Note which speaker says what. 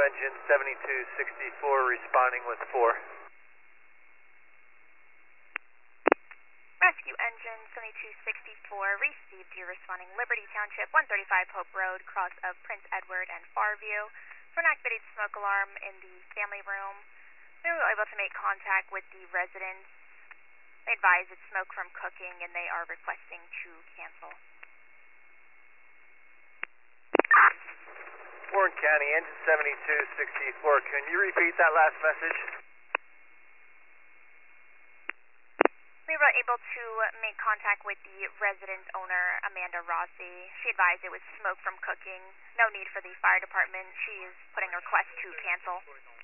Speaker 1: Engine 7264 responding with 4.
Speaker 2: Rescue Engine 7264 received you responding Liberty Township, 135 Hope Road, cross of Prince Edward and Farview. For an activated smoke alarm in the family room, we were able to make contact with the residents. They advise it's smoke from cooking and they are requesting to cancel.
Speaker 1: Warren County, Engine 7264, can you repeat that last message?
Speaker 2: We were able to make contact with the resident owner, Amanda Rossi. She advised it was smoke from cooking. No need for the fire department. She is putting a request to cancel.